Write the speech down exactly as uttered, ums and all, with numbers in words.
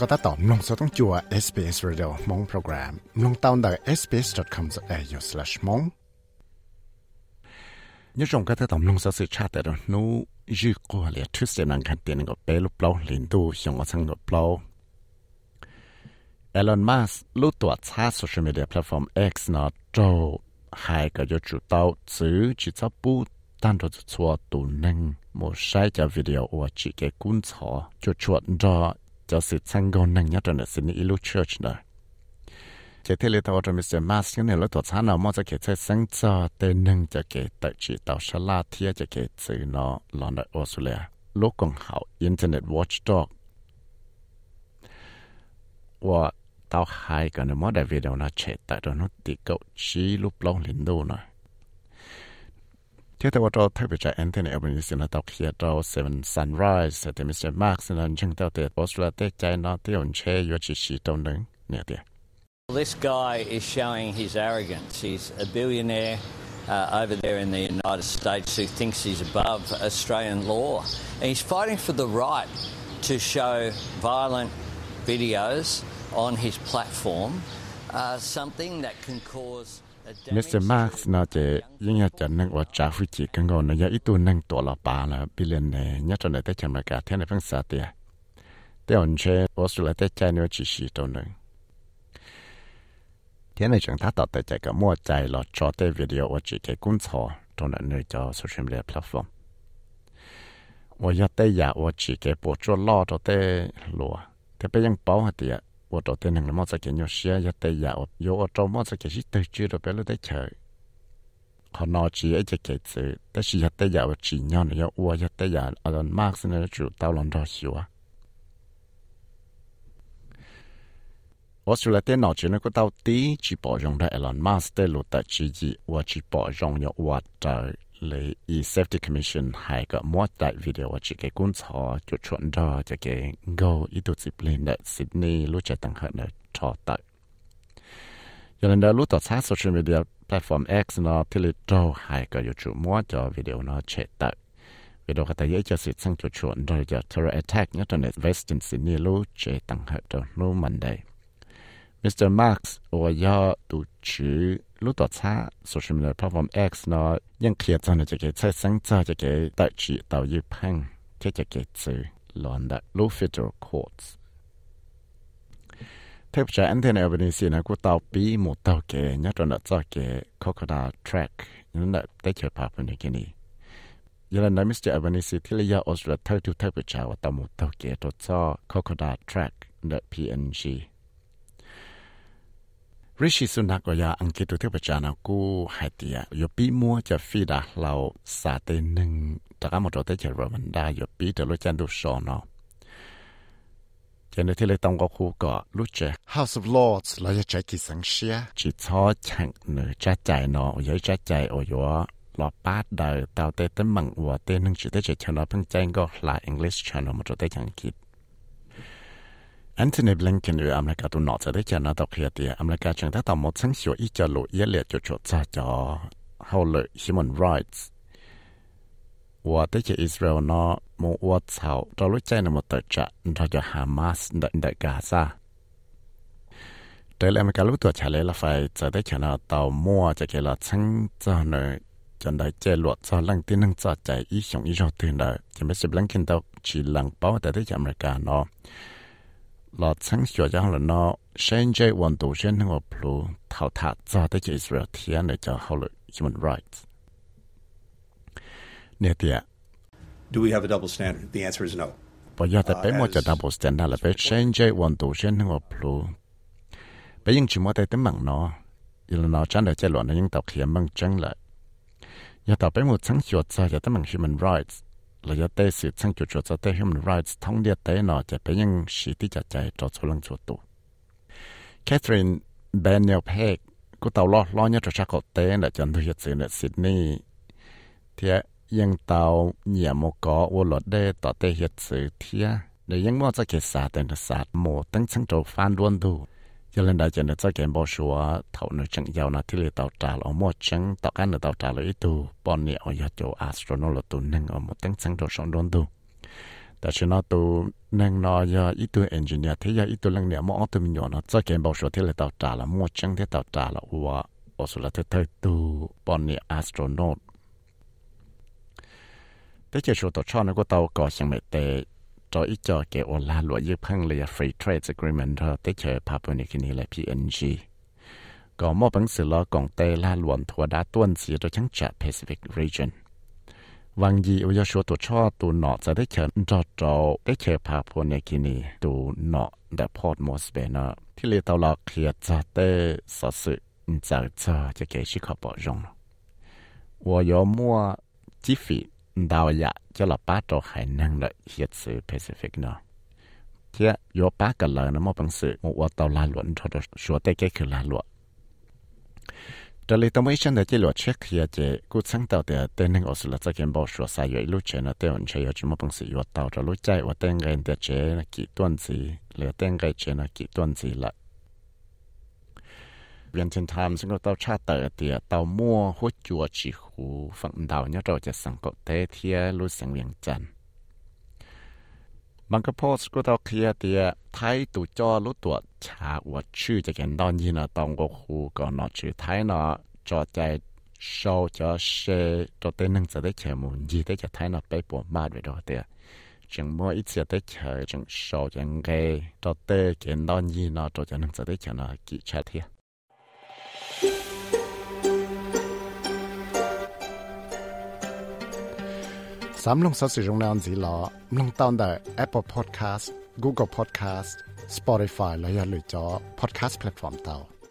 ก็ตัดต่อมลงสต้องจัว เอส บี เอส Radio มงโปรแกรมลงตาวน์ได้ เอส บี เอส ดอท คอม สแลช สแลช มงnhớ trong các tấm lòng sự chat đó nó dư qua liền thứ sẽ năng khăn tiền của bé lúc lâu liền tu xong ở sang lúc lâu Elon Musk lúc tuổi xa social media platform X nó trâu hai cái cho chủ tàu chứ chỉ cho bu tan cho chua tụ năng một sai cho video or chỉ cái cuốn sổ cho chuột cho cho sự thành công năng nhất trong sự ilu church đó chỉ thế là tao cho Mister Musk cái này lúc tuổi xa nào mà cho cái chơi sáng cho tên năng cho cái tự chỉ tàu sa la thia cho cái chữ nó lòn ở Australia lúc còn hậu Internet Watchdog và tao hai cái nó mới đại video nó chạy tại đó nó bị cậu chỉ lúc lâu liền đâu nè thế tao cho thấy bây giờ Anthony Albanese nó tao kia tao Seven Sunrise thì Mister Musk nó chẳng tao từ Australia tới chạy nó tới ổn chơi vô chỉ chỉ tao nâng nè tiệt. This guy is showing his arrogance. He's a billionaire uh, over there in the United States who thinks he's above Australian law. And he's fighting for the right to show violent videos on his platform, uh, something that can cause a damage. Mister Musk nó chỉ những nhà chân năng ở trả phí chỉ cần gọi nó giờ ít tu năng tổ là ba là billionaire nhất trong này tới chừng mà cả thế này phân xa tiệt. Tới ổn chơi Australia tới chạy nữa chỉ chỉ tao nâng. Thế này chúng ta tạo tới chạy cả mua chạy là cho tới video ở chỉ cái cuốn sổ trong là nơi cho social media platform. Và giờ tới giờ ở chỉ cái bộ cho lo cho tới lúa. Thế bây giờ bảo hạt tiệt, ở cho tới năng là mua cái nhiều xe giờ tới giờ ở giờ ở trong mua cái gì tới chưa được bây giờ tới chơi. Họ nói chỉ ấy cái chữ, tới giờ tới giờ ở chỉ nhau nữa ở giờ tới giờ ở Mark này chủ tao làm đó xíu. Australia tên nào chỉ nó có tao tí chỉ bỏ rong ra Elon Musk tên lụt tại chỉ gì và chỉ bỏ rong nhau và trời lấy e-safety commission hay cái mỗi đại video và chỉ cái cuốn sổ cho chuẩn ra cho cái go ít tụt dịp lên tại Sydney lúc chạy tăng hơn để cho tại. Cho nên đó lúc tao sát social media platform X nó thì lấy trâu hay cái YouTube mỗi cho video nó chạy tại. Video cái tại cho sự sang cho chuẩn rồi cho terror attack nhất trong Western Sydney lúc chạy tăng hơn đó lúc Monday. Mister Musk or ya tu chu lu to cha social media platform X nóยังเคลียร์จังเลยจะเกิดใช้สังเจ้าจะเกิดตัดจีต่อยืดพังที่จะเกิดซื้อหลอนได้ลู federal courts เทพจากอันเทนเอเวนิซีนะกูต่อปีหมดต่อเกยเนี่ยตอนนั้นจะเกิด crocodile track นั่นแหละได้เจอภาพเป็นอย่างนี้ยันนั้นมิสเตอร์เอเวนิซีที่เรียกออสเตรเลียเท่าที่เทพจากว่าต่อหมดต่อเกยตัวเจ้า crocodile track นั่น พี เอ็น จีริชิสุนักก็ยาอังกฤษตัวเทียบจานากูหายเตียยปีมัวจะฟีดาเราสาเตนึงแต่ก็หมดตัวเตจรมันได้ยปีแต่รู้จันดูสอนเนาะเจนที่เลยต้องก็คู่ก็รู้จัก House of Lords เราจะใจกี่สังเชียจิตช้อแข่งเนื้อจัดใจเนาะย้อยจัดใจโอ้ยว่าหลอป้าเดาเตาเตเต้มังวัวเตนึงจิตเตจะชนะเพิ่งแจ้งก็หลาย English channel หมดตัวเตอังกฤษAnthony Blinken อยู่อเมริกาตัวนอจะได้เจอหน้าตกเฮียเตียอเมริกาจึงได้ต่อหมดทั้งส่วนอีจะหลุดเยเลียจะจดจ่าจ่อเขาเลย human rights ว่าได้เจออิสราเอลเนาะมัวว่าเฉาเรารู้ใจในหมดแต่จะเราจะฮามาสในในกาซาแต่อเมริการู้ตัวเฉลี่ยละไฟจะได้เจอหน้าต่อมัวจะเกี่ยวกับทั้งเจ้าเนยจนได้เจอหลวดจะลังที่นั่งจ่อใจอีสองอีจอตื่นได้จะไม่ใช่ Blinken ตัวจีหลังเป้าแต่ได้จากอเมริกาเนาะเราทั้งส่วนยังเราเนาะเช่นใจวันตัวเช่นทั้งหมดพลูเท่าทัดจะได้จากอิสราเอลเทียนในจะเขาเลย human rights เนี่ยเดีย Do we have a double standard? The answer is no. พออยากแต่ไปมั่วจะ double standard ละไปเช่นใจวันตัวเช่นทั้งหมดพลูไปยังชิมว่าแต่แต่มั่งเนาะยังเราจันได้ใจหลวนยังต่อเขียนมั่งจังเลยอยากต่อไปมั่วทั้งส่วนจะจะแต่มั่ง human rightsเราจะได้สิทธิ์ทั้งจุดจะได้ human rights ทั้งเดียได้เนาะจะไปยังสิทธิจะใจจอดสุลังจุดตัว Catherine Daniel Peck กูเต่าล้อล้อเนี่ยจะชักกดเต้นแต่จันทุยสื่อในซิดนีย์เทียยังเต่าเหยี่ยมกอวัวหลอดได้ต่อเตะเหตุสื่อเทียเดี๋ยวยังมั่วจะเกิดศาสตร์แต่ศาสตร์โมตั้งชั้นโจฟันล้วนดูจะเล่นได้จะเนี่ยจะเก็บบ่ชัวเท่านั้นจังยาวนาที่เลยเต่าจ่าเอาหมดจังต่อกันเต่าจ่าเลยตัวปอนเนี่ยเอายาโจอัสโตรโนลตัวหนึ่งเอาหมดตั้งชั้นโจสองล้วนดูแต่ฉันน่าตัวนั่งนอยาอีตัวเอนจิเนียร์ที่ยาอีตัวเรื่องเนี่ยมั่วตัวมีอยู่นะจะเก็บบอกชัวที่เราต่อจ่าละมั่วจังที่ต่อจ่าละว่าโอสุละเธอเธอตัวปอนนี่แอสโตรนอตแต่เจ้าชัวตัวชอบนั่นก็ตัวก่อเชียงใหม่เตะจออีจอเกอลาหลวยืดพังเลย free trade agreement เธอแต่เจอพาปนิกินีเลย พี เอ็น จี ก็มอบหนังสือล้อกองเตลาหลวนทัวดาต้วนเสียโดยทั้งจาก Pacific Region วังยีอุยชัวตัวชอตัวหนอจะได้เชิญจอจอได้เชิญพาปนิกินีตัวหนอเดอะพอร์ตมอสเบนาที่เรียกตัวเราเคลียร์จะได้สอสึจะจะจะเกี่ยวชิคอปจง我有摸几费到呀就老八周还能了一次 Pacific 呢ที่有八个人那么本事我我到拉轮他的说的给去拉轮这里都没想到这落 check 也这古称到的对那个是了这件报说三月路前了对我们才有这么本事有到这路在我等人的这那几段子了等个这那几段子了Viễn Thiên Times có tàu cha tờ thì tàu mua hút chùa chỉ khu phần đầu nhớ rồiจะสั่งกดเตะเทียรู้เสียงเวียงจันทร์บางก็โพสก็ตาวเคลียร์เตียไทยตู่จอรู้ตัวชาว่าชื่อจะเห็นตอนยีน่ะตองก็คูก็นอชื่อไทยเนาะจอใจโชว์จะเชตัวเต้นหนึ่งจะได้เฉยมุนยีได้จะไทยเนาะไปปวดมาด้วยตัวเตียจึงมัวอีเสียได้เฉยจึงโชว์จังเกยตัวเต้เห็นตอนยีเนาะตัวจะหนึ่งจะได้เฉยเนาะกี่ชาเทียสามลงสัสิรงนานสีหลอลงตอนได้ Apple Podcast Google Podcast Spotify และอย่าลืมจอ Podcast Platform เตา